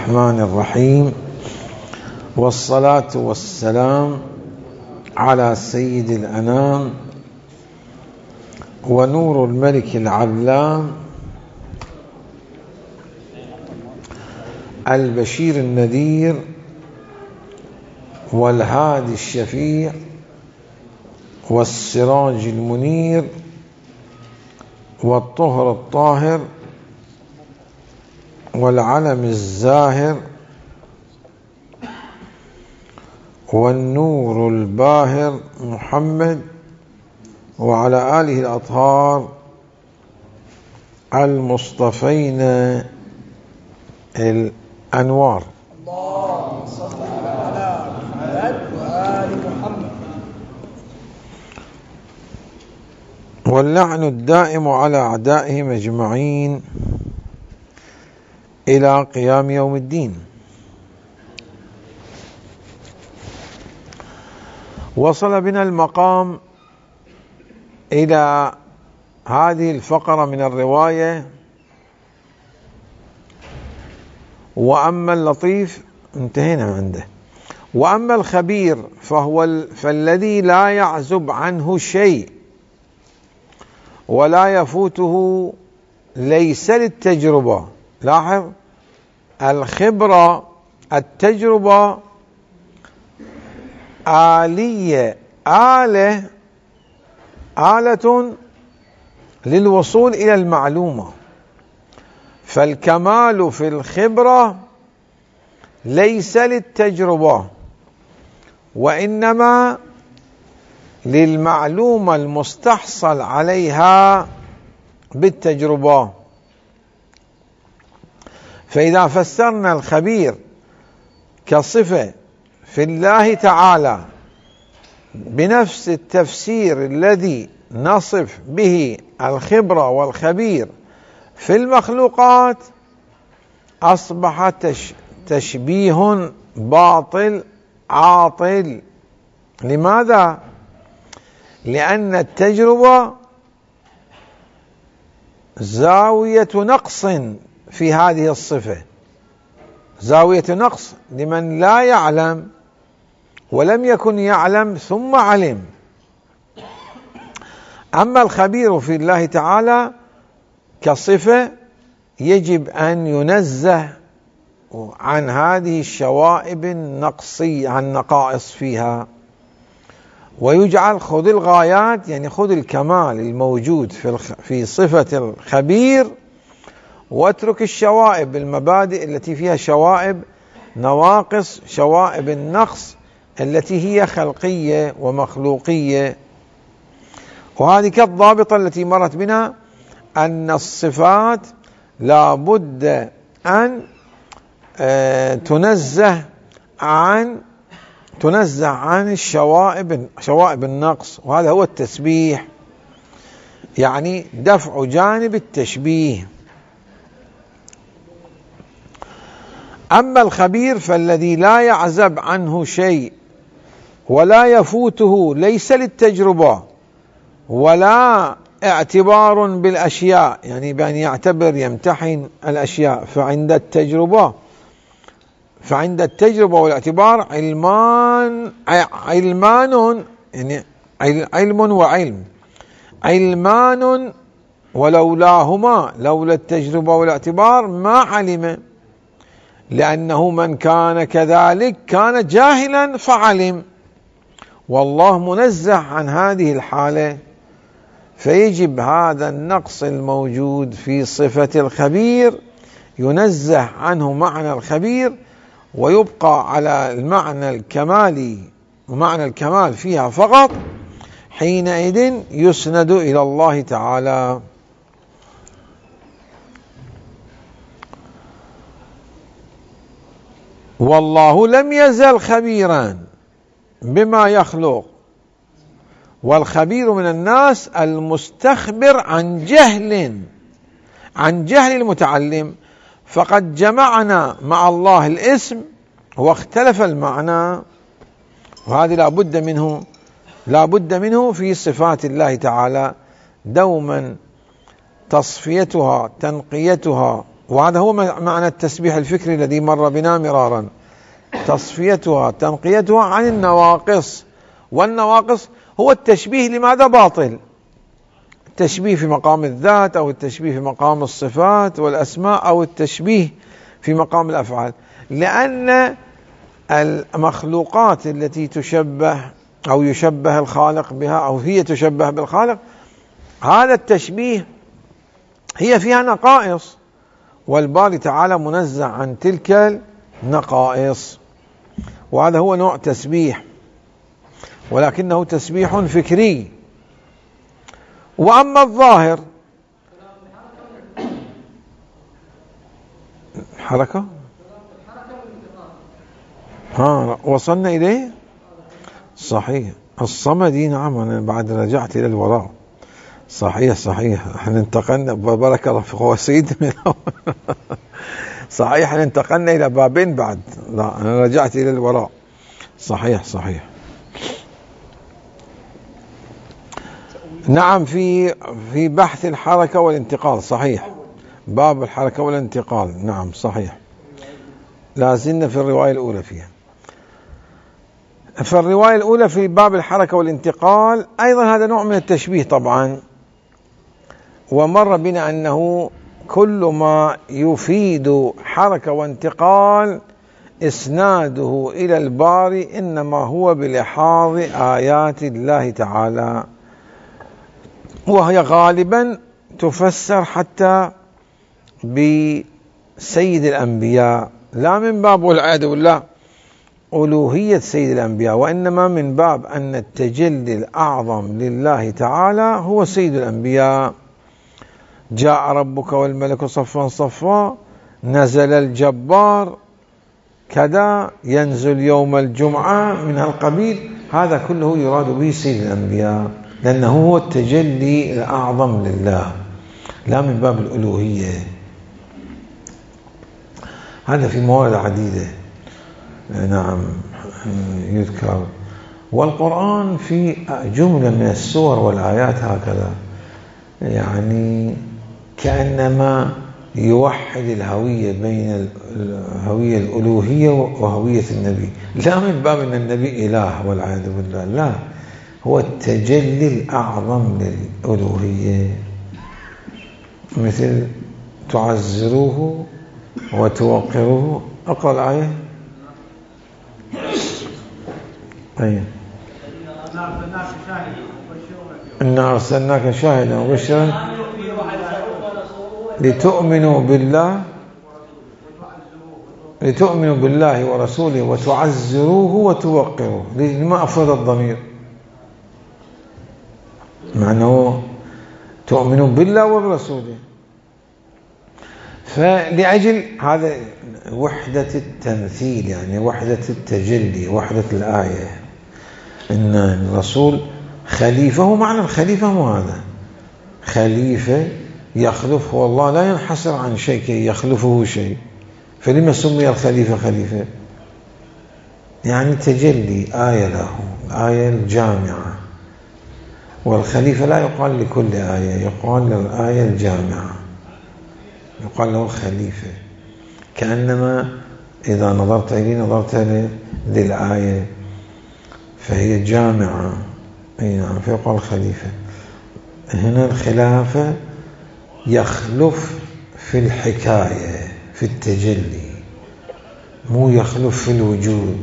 الرحمن الرحيم، والصلاة والسلام على سيد الأنام ونور الملك العلام البشير النذير والهادي الشفيع والسراج المنير والطهر الطاهر والعلم الزاهر والنور الباهر محمد وعلى آله الأطهار المصطفين الأنوار. اللهم صل على محمد وآل محمد. واللعن الدائم على أعدائهم أجمعين إلى قيام يوم الدين. وصل بنا المقام إلى هذه الفقرة من الرواية: وأما اللطيف، انتهينا عنده. وأما الخبير فالذي لا يعزب عنه شيء ولا يفوته ليس للتجربة. لاحظ، الخبرة، التجربة آلية، آلة للوصول إلى المعلومة. فالكمال في الخبرة ليس للتجربة، وإنما للمعلومة المستحصل عليها بالتجربة. فإذا فسرنا الخبير كصفة في الله تعالى بنفس التفسير الذي نصف به الخبرة والخبير في المخلوقات، أصبح تشبيه باطل عاطل. لماذا؟ لأن التجربة زاوية نقص في هذه الصفة، زاوية نقص لمن لا يعلم ولم يكن يعلم ثم علم. أما الخبير في الله تعالى كصفة يجب أن ينزه عن هذه الشوائب النقصية، عن النقائص فيها، ويجعل خذ الغايات، يعني خذ الكمال الموجود في صفة الخبير، واترك الشوائب، المبادئ التي فيها شوائب نواقص، شوائب النقص التي هي خلقية ومخلوقية. وهذه كالضابطة التي مرت بنا، أن الصفات لا بد أن تنزه عن شوائب النقص، وهذا هو التسبيح، يعني دفع جانب التشبيه. أما الخبير فالذي لا يعزب عنه شيء ولا يفوته ليس للتجربة ولا اعتبار بالأشياء، يعني بأن يعتبر يمتحن الأشياء. فعند التجربة والاعتبار علمان، يعني علم وعلم، علمان، ولولاهما، لولا التجربة والاعتبار ما علم، لأنه من كان كذلك كان جاهلا فعلم، والله منزه عن هذه الحالة. فيجب هذا النقص الموجود في صفة الخبير ينزه عنه معنى الخبير، ويبقى على المعنى الكمالي، ومعنى الكمال فيها فقط، حينئذ يسند إلى الله تعالى. والله لم يزل خبيرا بما يخلق، والخبير من الناس المستخبر عن جهل المتعلم. فقد جمعنا مع الله الاسم واختلف المعنى، وهذا لا بد منه في صفات الله تعالى دوما، تصفيتها، تنقيتها، وهذا هو معنى التسبيح الفكري الذي مر بنا مرارا، تصفيتها تنقيتها عن النواقص. والنواقص هو التشبيه لماذا باطل؟ التشبيه في مقام الذات، أو التشبيه في مقام الصفات والأسماء، أو التشبيه في مقام الأفعال، لأن المخلوقات التي تشبه أو يشبه الخالق بها، أو هي تشبه بالخالق، هذا التشبيه هي فيها نقائص، والباري تعالى منزه عن تلك النقائص، وهذا هو نوع تسبيح، ولكنه تسبيح فكري. وأما الظاهر حركة، وصلنا إليه صحيح. الصمدي، نعم، أنا بعد رجعت إلى الوراء، صحيح احنا انتقلنا، بارك الله فيك، هو سيد من صحيح، احنا انتقلنا إلى بابين بعد، لا أنا رجعت إلى الوراء، صحيح. نعم، في بحث الحركة والانتقال، صحيح، باب الحركة والانتقال، نعم صحيح، لا زلنا في الرواية الأولى فيها. فالرواية الأولى في باب الحركة والانتقال أيضا هذا نوع من التشبيه طبعا، ومر بنا أنه كل ما يفيد حركة وانتقال إسناده إلى الباري إنما هو بلحاظ آيات الله تعالى، وهي غالبا تفسر حتى بسيد الأنبياء، لا من باب والعياذ بالله ألوهية سيد الأنبياء، وإنما من باب أن التجلي الأعظم لله تعالى هو سيد الأنبياء. جاء ربك والملك صفا صفا، نزل الجبار كذا، ينزل يوم الجمعة من القبيل، هذا كله يراد به سيد الأنبياء، لأنه هو التجلي الأعظم لله، لا من باب الألوهية. هذا في موارد عديدة، نعم، يذكر. والقرآن في جملة من السور والآيات هكذا، يعني كأنما يوحد الهوية بين الهوية الألوهية وهوية النبي، لا من باب أن النبي إله والعياذ بالله، لا، هو التجلي الأعظم للألوهية، مثل تعزروه وتوقروه. أقرأ الآية. أيه. إنا أرسلناك شاهدا وبشرا لتؤمنوا بالله ورسوله وتعزروه وتوقروه. لما أفرد الضمير؟ معناه تؤمنوا بالله وبرسوله، فلأجل هذا وحدة التمثيل، يعني وحدة التجلي، وحدة الآية، إن الرسول خليفة. هو معنى الخليفة مو هذا، خليفة يخلف، والله لا ينحصر عن شيء كي يخلفه شيء، فلما سمي الخليفة خليفة؟ يعني تجلي آية له، الآية الجامعة. والخليفة لا يقال لكل آية، يقال للآية الجامعة، يقال له الخليفة، كأنما إذا نظرت إليه نظرت للآية، فهي جامعة، نعم، فيقال خليفة. هنا الخلافة يخلف في الحكاية، في التجلي، مو يخلف في الوجود.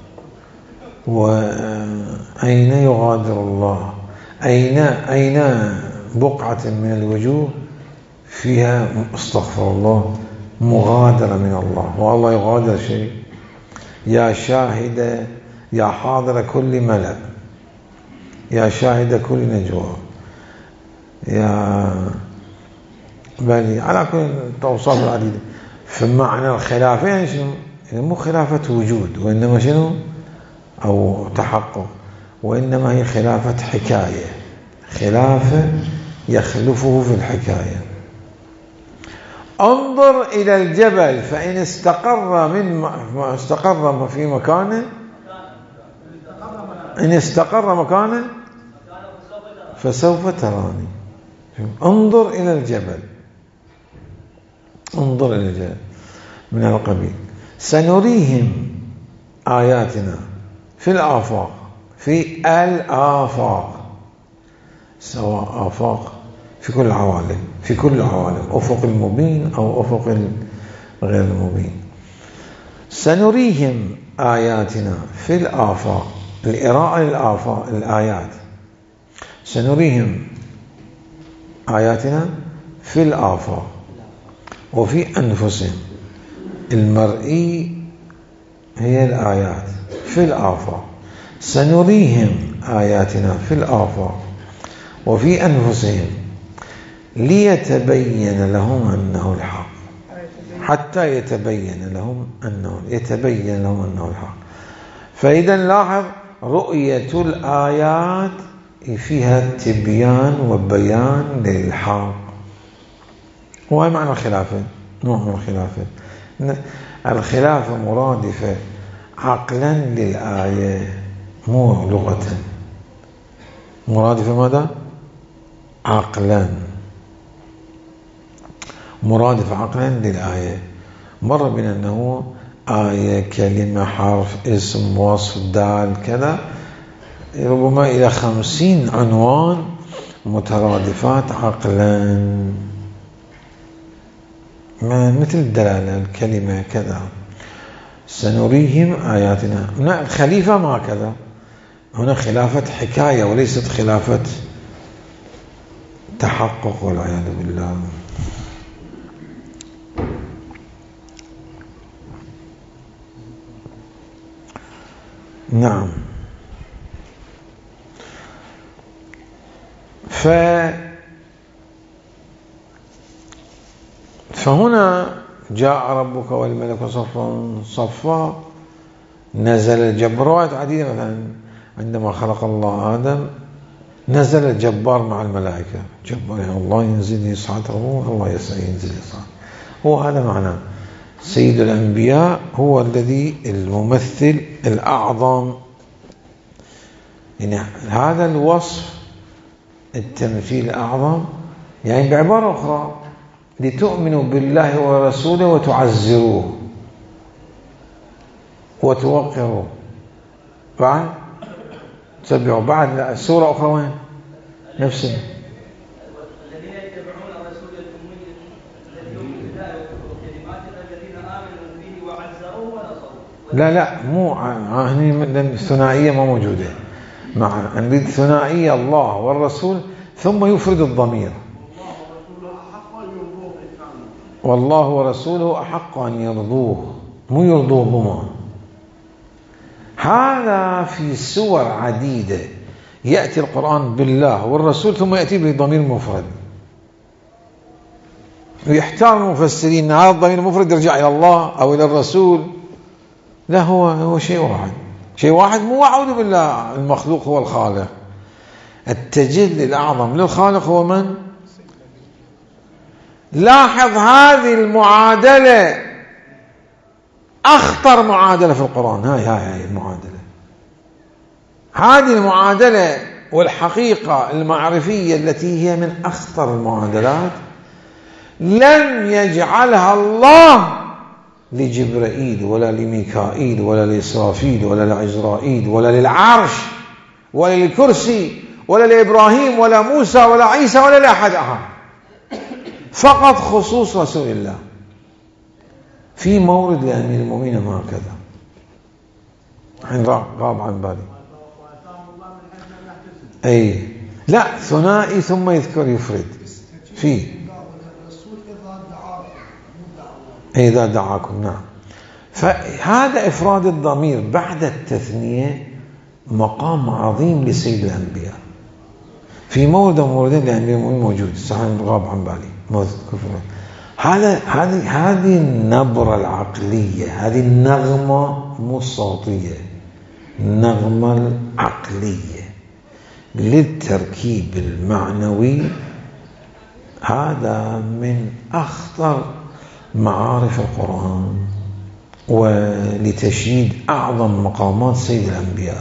وأين يغادر الله؟ أين بقعة من الوجوه فيها، استغفر الله، مغادرة من الله، والله يغادر شيء؟ يا شاهد، يا حاضر كل ملأ، يا شاهد كل نجوى، يا بل على كل التوصيف العديدة. فمعنى الخلافة يعني شنو؟ يعني مو خلافة وجود، وإنما شنو؟ أو تحقق، وإنما هي خلافة حكاية، خلافة يخلفه في الحكاية. انظر إلى الجبل فإن استقر في مكانه، إن استقر مكانه فسوف تراني. انظر إلى الجبل، انظر إلى من القبيل. سنريهم آياتنا في الآفاق، في الآفاق، سواء آفاق في كل العوالم، في كل العوالم، أفق المبين أو أفق غير المبين. سنريهم آياتنا في الآفاق، الإراءة للآفاق الآيات. سنريهم آياتنا في الآفاق وفي أنفسهم. المرئي هي الآيات في الآفاق. سنريهم آياتنا في الآفاق وفي أنفسهم ليتبين لهم أنه الحق، حتى يتبين لهم أنه الحق. فإذا لاحظ رؤية الآيات فيها تبيان وبيان للحق. وهي معنى الخلافة، نوع من الخلافة. الخلافة مرادفة عقلا للآية مو لغة. مرادفة ماذا؟ عقلا. مرادفة عقلا للآية. مر بنا أنه آية، كلمة، حرف، اسم، وصف، دال، كذا، ربما إلى 50 عنوان مترادفات عقلا، مثل الدلالة، الكلمة، كذا. سنريهم آياتنا. هنا الخليفة ما كذا، هنا خلافة حكاية وليست خلافة تحقق والعياذ بالله. نعم. فهنا جاء ربك والملك صفا صفا. نزل الجبار عديدة، مثلا عندما خلق الله آدم نزل الجبار مع الملائكة. جبار يعني الله ينزل يصعد، الله ينزل يصعد. هو هذا معناه سيد الأنبياء، هو الذي الممثل الأعظم. يعني هذا الوصف، التمثيل الأعظم، يعني بعبارة أخرى لتؤمنوا بالله ورسوله وتعزروه وتوقروه. بعد تتبعوا بعد السورة أخرى وين؟ نفس الذين يتبعون الرسول الأمي الذي يؤمن بالله وكلماته الذين آمنوا به وعزروه ونصروه. لا مو هني الثنائية ما موجودة. مع نريد ثنائية الله والرسول ثم يفرد الضمير. والله ورسوله أحق أن يرضوه، مو يرضوه ضمان. هذا في سور عديدة يأتي القرآن بالله والرسول ثم يأتي بضمير مفرد، ويحتار المفسرين أن هذا الضمير المفرد يرجع إلى الله أو إلى الرسول. لا، هو شيء واحد، شيء واحد. مو أعوذ بالله المخلوق هو الخالق. التجلي الأعظم للخالق هو من؟ لاحظ هذه المعادلة أخطر معادلة في القرآن. هاي المعادلة، هذه المعادلة والحقيقة المعرفية التي هي من أخطر المعادلات. لم يجعلها الله لجبرائيل ولا لميكائيل ولا لإسرافيل ولا لعزرائيل ولا للعرش ولا للكرسي ولا لإبراهيم ولا موسى ولا عيسى ولا لأحد آخر، فقط خصوص رسول الله. في مورد لأمير المؤمنين ما كذا، حين غاب عن بالي. أي لا، ثنائي ثم يذكر يفرد فيه إذا دعاكم. نعم. فهذا إفراد الضمير بعد التثنية مقام عظيم لسيد الأنبياء. في موردين لأمير المؤمنين موجود، ساعة غاب عن بالي. هذه النبرة العقلية، هذه النغمة مو الصوتية، النغمة العقلية للتركيب المعنوي، هذا من أخطر معارف القرآن ولتشييد أعظم مقامات سيد الأنبياء.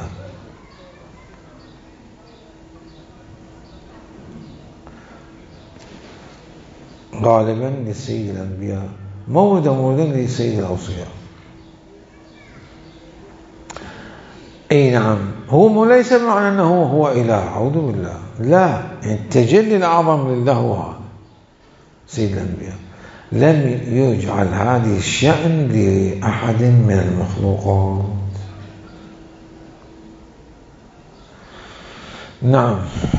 غالبا لسيد الأنبياء مولد لسيد الأوصياء. أي نعم، هو ليس بمعنى أنه هو إله، أعوذ بالله، لا، التجلي الأعظم لله هو هذا سيد الأنبياء. لم يجعل هذه الشأن لأحد من المخلوقات. نعم.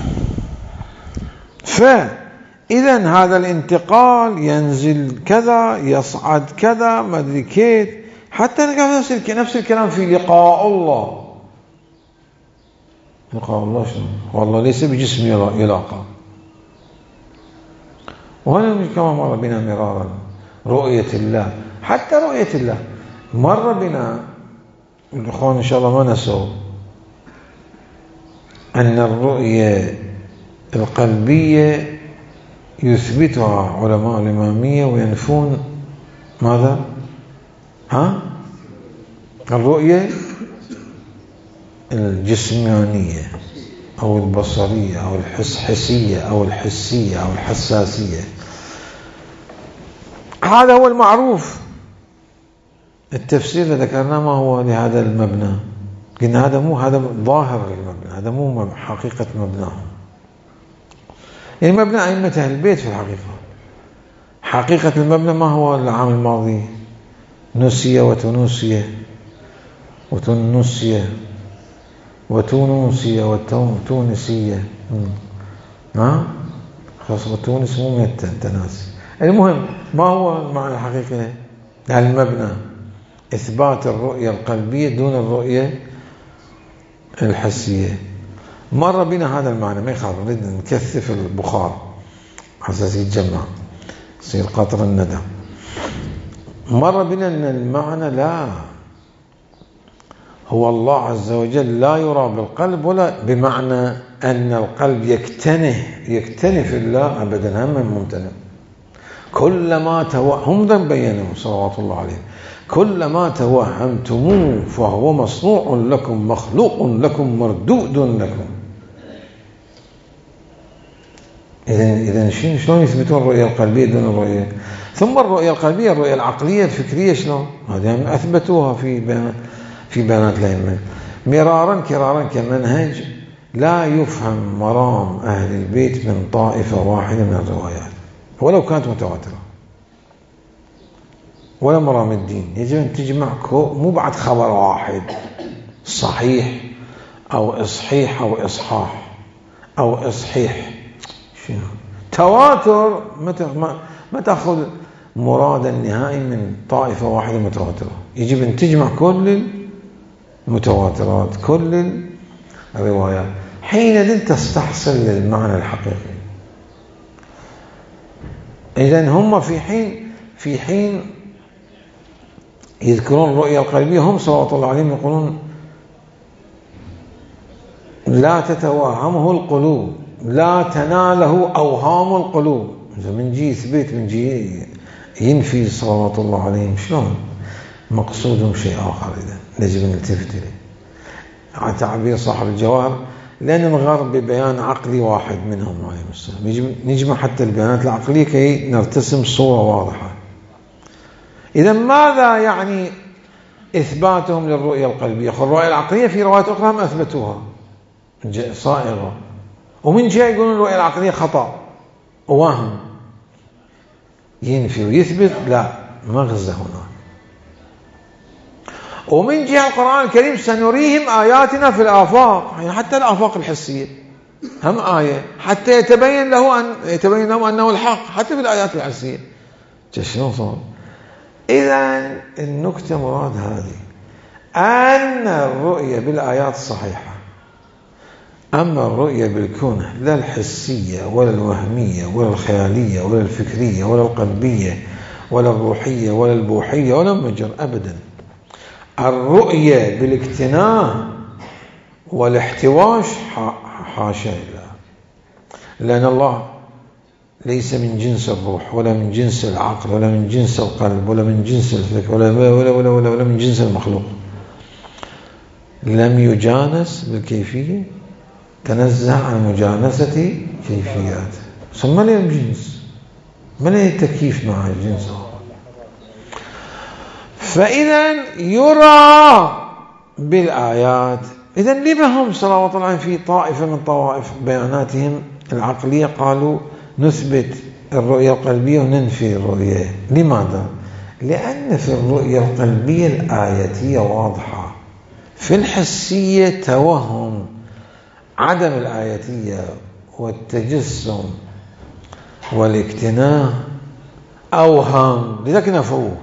فإذا هذا الانتقال ينزل كذا، يصعد كذا، ما أدري كيف، حتى نفس الكلام في لقاء الله. لقاء الله شنو؟ والله ليس بجسم يلاقى. وهنا كما مر بنا مرارا رؤية الله، حتى رؤية الله مر بنا الإخوان إن شاء الله ما نسوا أن الرؤية القلبية يثبتها علماء الإمامية وينفون ماذا؟ الرؤية الجسمانية أو البصرية أو الحسية أو الحسية أو الحساسية. هذا هو المعروف. التفسير اللي ذكرناه ما هو لهذا المبنى؟ قلنا هذا ظاهر المبنى، هذا مو حقيقة مبناه. يعني مبنى أئمة أهل البيت في الحقيقة. حقيقة المبنى ما هو العام الماضي؟ نسية وتنوسية وتنسية وتونسية وتونسية. خلاص وتونس مو من التناسي. المهم ما هو المعنى الحقيقي المبنى؟ إثبات الرؤية القلبية دون الرؤية الحسية. مر بنا هذا المعنى، ما يخالف، نريد نكثف البخار حساس يتجمع يصير قطر الندى. مر بنا أن المعنى لا، هو الله عز وجل لا يرى بالقلب، ولا بمعنى أن القلب يكتنه في الله أبدا، هم ممتنع. كلما هم بينوا صلوات الله عليه، كلما توهمتموه فهو مصنوع لكم مخلوق لكم مردود لكم. إذن شلون يثبتون الرؤية القلبية دون الرؤية؟ ثم الرؤية القلبية، الرؤية العقلية الفكرية شلون؟ هذه أثبتوها في بيانات الأئمة مرارا كرارا كمنهج لا يفهم مرام أهل البيت من طائفة واحدة من الروايات ولو كانت متواترة، ولا مرام الدين. يجب أن تجمع مو بعد خبر واحد صحيح أو إصحيح أو إصحاح أو إصحيح، شنو تواتر؟ ما تأخذ مراد النهائي من طائفة واحدة متواترة. يجب أن تجمع كل المتواترات، كل الروايات، حينئذ تستحصل للمعنى الحقيقي. إذن هم في حين يذكرون الرؤية القلبية، هم صلوات الله عليهم يقولون لا تتوهمه القلوب، لا تناله أوهام القلوب. من جي يثبت، من جي ينفي صلوات الله عليهم. شلون؟ مقصودهم شيء آخر. إذا يجب أن نلتفت إليه. على تعبير صاحب الجواهر، لا ننغر ببيان عقلي واحد منهم عليهم السلام. يجب نجمع حتى البيانات العقلية كي نرتسم صورة واضحة. إذا ماذا يعني إثباتهم للرؤية القلبية؟ الرؤية العقلية في روايات أخرى ما أثبتوها صائغة، ومن جهة يقولون الرؤية العقلية خطأ ووهم، ينفي ويثبت، لا مغزى هنا. ومن جهة القرآن الكريم سنريهم آياتنا في الآفاق، يعني حتى الآفاق الحسية هم آية حتى يتبين لهم أنه الحق، حتى في الآيات الحسية. شلون صار؟ إذا النكتة مراد هذه، أن الرؤية بالآيات الصحيحة، أما الرؤية بالكون لا الحسية ولا الوهمية ولا الخيالية ولا الفكرية ولا القلبية ولا الروحية ولا البوحية ولا المجر أبدا. الرؤية بالاكتناء والاحتواش حاشا الله، لأن الله ليس من جنس الروح ولا من جنس العقل ولا من جنس القلب ولا من جنس الفكر ولا من جنس المخلوق. لم يجانس بالكيفية، تنزه عن مجانسة كيفيات. ثم لا الجنس، ما له التكييف مع الجنس. فإذا يرى بالآيات. إذا لما هم صلوات الله عليهم في طائفة من طوائف بياناتهم العقلية قالوا نثبت الرؤية القلبية وننفي الرؤية؟ لماذا؟ لأن في الرؤية القلبية الآياتية واضحة، في الحسية توهم، عدم الآياتية والتجسم والاكتناء أوهام، لذلك نفوه،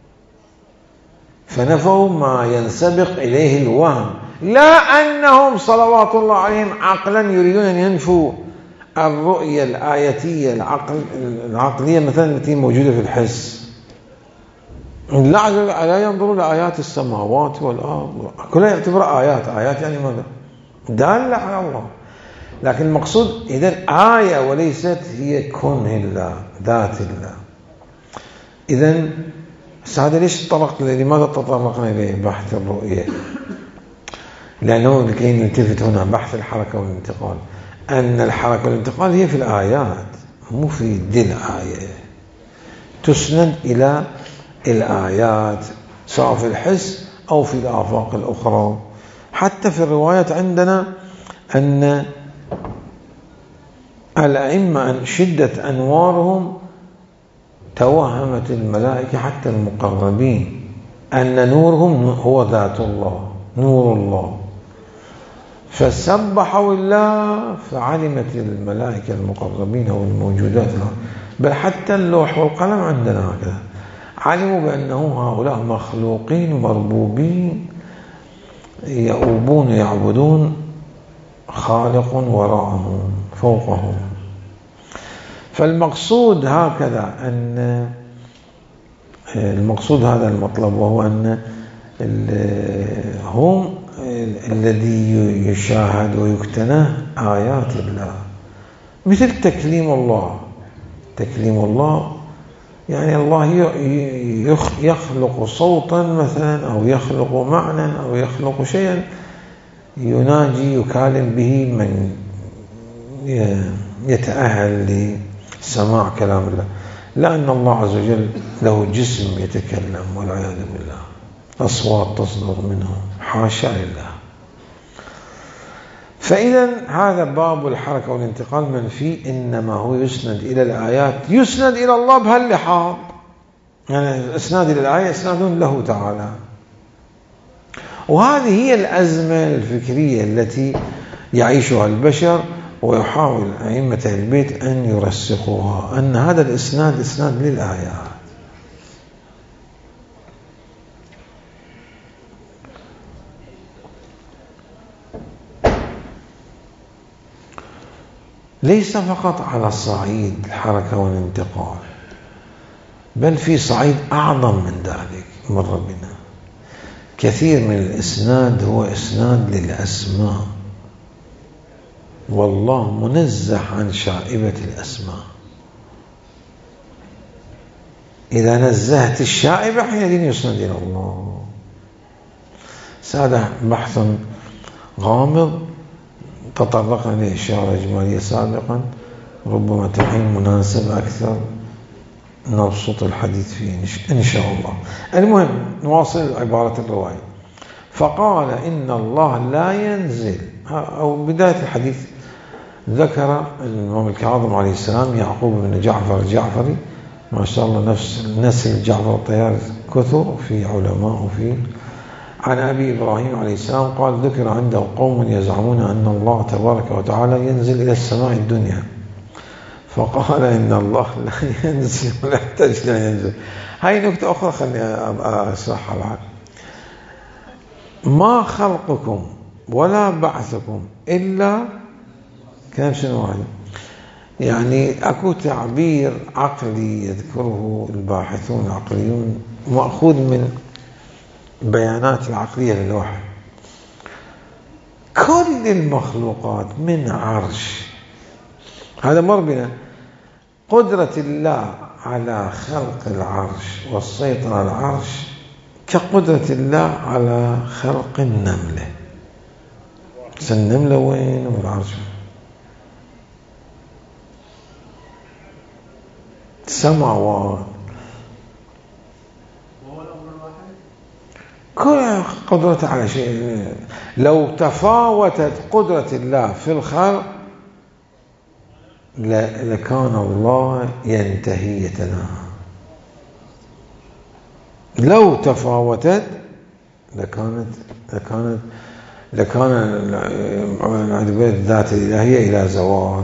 فنفوا ما ينسبق إليه الوهم، لا أنهم صلوات الله عليهم عقلا يريدون أن ينفوا الرؤية الآياتية العقلية مثلا التي موجودة في الحس. لا ينظروا لآيات السماوات والأرض، كلها يعتبر آيات. آيات يعني ماذا؟ دالة على الله. لكن المقصود إذن آية وليست هي كونه الله، ذات الله. إذن هذا ليش لماذا تطرقنا إليه بحث الرؤية؟ لأنه لكي نلتفت هنا بحث الحركة والانتقال، أن الحركة والانتقال هي في الآيات، مو في دي الآية، تسند إلى الآيات سواء في الحس أو في الآفاق الأخرى. حتى في الروايات عندنا أن الأئمة أن شدة أنوارهم توهمت الملائكة حتى المقربين أن نورهم هو ذات الله، نور الله، فسبحوا الله فعلمت الملائكة المقربين أو الموجودات، بل حتى اللوح والقلم عندنا هكذا، علموا بأنه هؤلاء مخلوقين مربوبين يؤوبون يعبدون خالق وراءهم فوقهم. فالمقصود هكذا أن المقصود هذا المطلب، وهو أن هم الذي يشاهد ويكتنى آيات الله، مثل تكليم الله. تكليم الله يعني الله يخلق صوتا مثلا، أو يخلق معنى، أو يخلق شيئا يناجي يكالم به من يتأهل لسماع كلام الله. لا أن الله عز وجل له جسم يتكلم والعياذ بالله، أصوات تصدر منه، حاشا لله. فإذا هذا باب الحركة والانتقال منفي، إنما هو يسند إلى الآيات، يسند إلى الله بهاللحاظ، يعني إسناد إلى الآية إسناد له تعالى. وهذه هي الأزمة الفكرية التي يعيشها البشر، ويحاول أئمة البيت أن يرسخوها، أن هذا الإسناد إسناد للآيات. ليس فقط على صعيد الحركة والانتقال، بل في صعيد أعظم من ذلك مر بنا. كثير من الإسناد هو إسناد للأسماء، والله منزه عن شائبة الأسماء. إذا نزهت الشائبة حينئذ يسند إلى الله. هذا بحث غامض تطرقنا إليه إشارة إجمالية سابقا، ربما تحين مناسب أكثر نبسط الحديث فيه إن شاء الله. المهم نواصل عبارة الرواية. فقال إن الله لا ينزل، أو بداية الحديث ذكر الإمام الكاظم عليه السلام يعقوب بن جعفر الجعفري، ما شاء الله نفس نسل جعفر الطيار كثر في علماء وفي، عن أبي إبراهيم عليه السلام قال ذكر عنده قوم يزعمون أن الله تبارك وتعالى ينزل إلى السماء الدنيا، فقال إن الله لا ينزل ولا يحتاج لا ينزل. هاي نكتة أخرى خلني أشرحها بعد. ما خلقكم ولا بعثكم إلا كلام شنو هذا؟ يعني أكو تعبير عقلي يذكره الباحثون العقليون مأخوذ من بيانات العقلية للوحي. كل المخلوقات من عرش، هذا مر بنا، قدرة الله على خلق العرش والسيطرة على العرش كقدرة الله على خلق النملة. النملة وين والعرش؟ السماوات. كل قدرته على شيء. لو تفاوتت قدرة الله في الخلق لكان الله ينتهي يتناهى. لو تفاوتت لكان الذات الإلهية إلى زوال.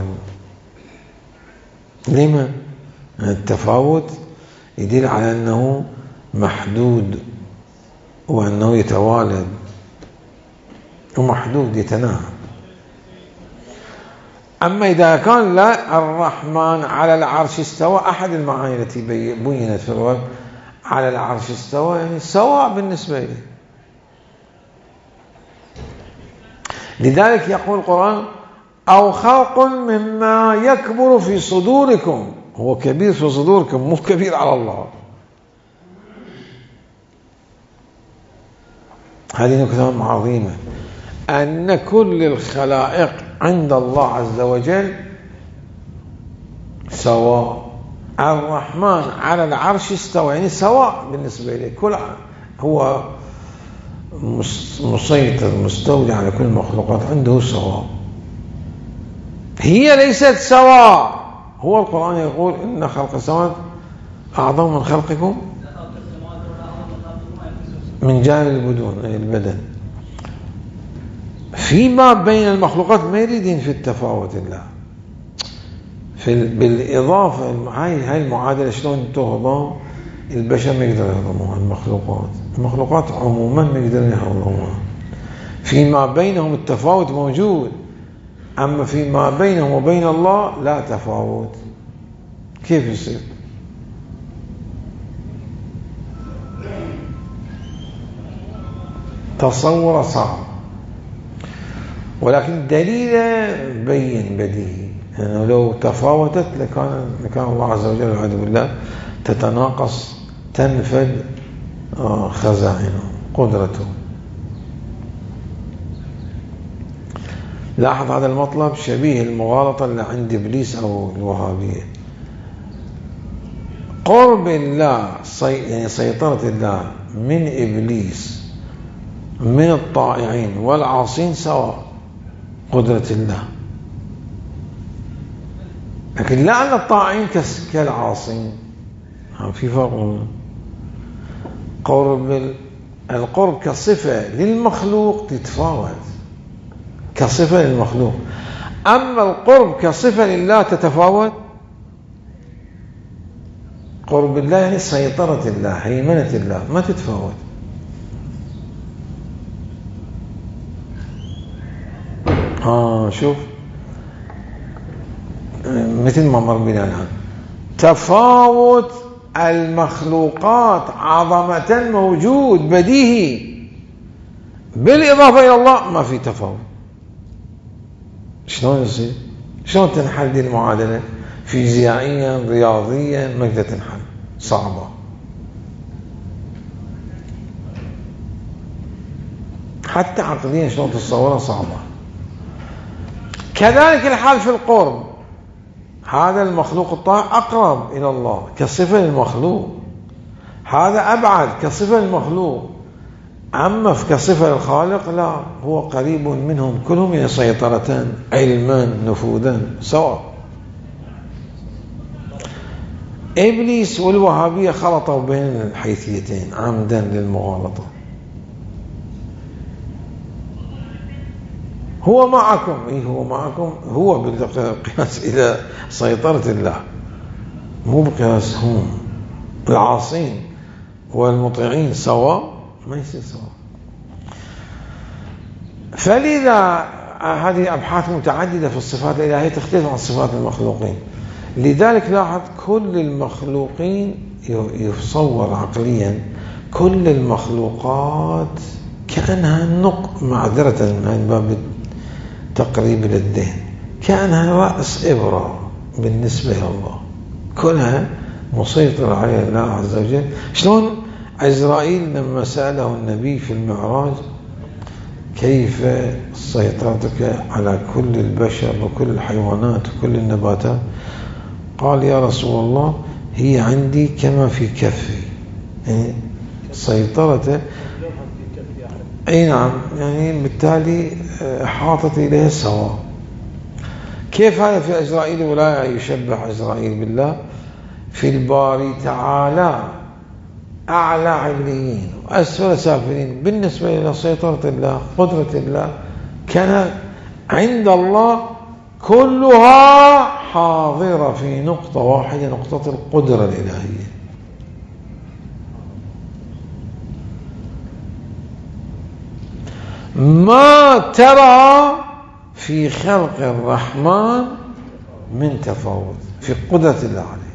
لما؟ التفاوت يدل على أنه محدود وأنه يتوالد ومحدود يتناهى. أما إذا كان لا، الرحمن على العرش استوى، أحد المعاني التي بينت في الوقت على العرش استوى يعني سواء بالنسبة إليه. لذلك يقول القرآن أو خلق مما يكبر في صدوركم. هو كبير في صدوركم، مو كبير على الله. هذه نكتة عظيمة، أن كل الخلائق عند الله عز وجل سواء. الرحمن على العرش استوى يعني سواء بالنسبة إليه. كل هو مسيطر مستولي على كل المخلوقات، عنده سواء. هي ليست سواء. هو القرآن يقول إن خلق السماوات أعظم من خلقكم من جانب البدن. فيما بين المخلوقات ما يريدين في التفاوت الله بالإضافة. هاي المعادلة شلون تهضم؟ البشر ما يقدرون يهضموها. المخلوقات عموما ما يقدرون يهضموها. فيما بينهم التفاوت موجود، أما فيما بينهم وبين الله لا تفاوت. كيف يصير؟ تصور صعب، ولكن الدليل بين بديهي أنه لو تفاوتت لكان الله عز وجل والعياذ بالله تتناقص، تنفد خزائنه قدرته. لاحظ هذا المطلب شبيه المغالطة اللي عند إبليس أو الوهابية. قرب الله يعني سيطرة الله من إبليس من الطائعين والعاصين سواء قدرة الله، لكن لا أن الطائعين كالعاصين، في فرق. القرب كصفة للمخلوق تتفاوت كصفة للمخلوق، أما القرب كصفة لله تتفاوت. قرب الله يعني سيطرة الله، هيمنة الله، ما تتفاوت. شوف مثل ما مر بنا الآن، تفاوت المخلوقات عظمة موجود بديهي، بالإضافة إلى الله ما في تفاوت. شلون يصير؟ شلون تنحل دي المعادلة؟ فيزيائيا رياضيا ما تقدر تنحل، صعبة. حتى عقليا شلون تتصورها صعبة. كذلك الحال في القرب. هذا المخلوق الطاهر أقرب إلى الله كصفة للمخلوق، هذا أبعد كصفة للمخلوق، أما كصفة للخالق لا، هو قريب منهم كلهم يعني سيطرتان، علما نفوذا سواء. إبليس والوهابية خلطوا بين الحيثيتين عمدا للمغالطة. هو معكم، هو معكم، هو بالقياس إلى سيطرة الله، مو بقياس هم. العاصين والمطيعين سواء، ما يصير سواء. فلذا هذه أبحاث متعددة في الصفات الإلهية تختلف عن صفات المخلوقين. لذلك لاحظ كل المخلوقين يتصور عقليا كل المخلوقات كأنها معذرة من باب تقريب للذهن، كأنها رأس إبرة بالنسبة لله، كلها مسيطرة على الله عز وجل. شلون عزرائيل لما سأله النبي في المعراج كيف سيطرتك على كل البشر وكل الحيوانات وكل النباتات، قال يا رسول الله هي عندي كما في كفي، يعني سيطرته أي نعم، يعني بالتالي حاطت إليه السواء. كيف هذا في عزرائيل ولا يشبه عزرائيل بالله؟ في الباري تعالى أعلى عليين وأسفل سافلين بالنسبة إلى سيطرة الله قدرة الله، كان عند الله كلها حاضرة في نقطة واحدة، نقطة القدرة الإلهية. ما ترى في خلق الرحمن من تفاوت في قدرة الله عليه.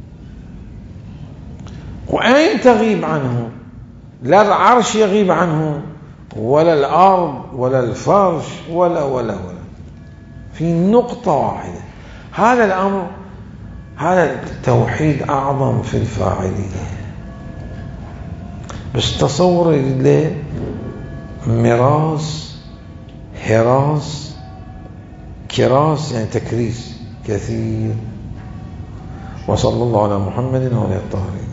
وأين تغيب عنه؟ لا العرش يغيب عنه، ولا الأرض، ولا الفرش، ولا في نقطة واحدة. هذا الأمر، هذا التوحيد أعظم في الفاعلية. بس تصور الليل مراس، حراس، كراس يعني تكريس كثير. وصلى الله على محمد وعلى الطاهرين.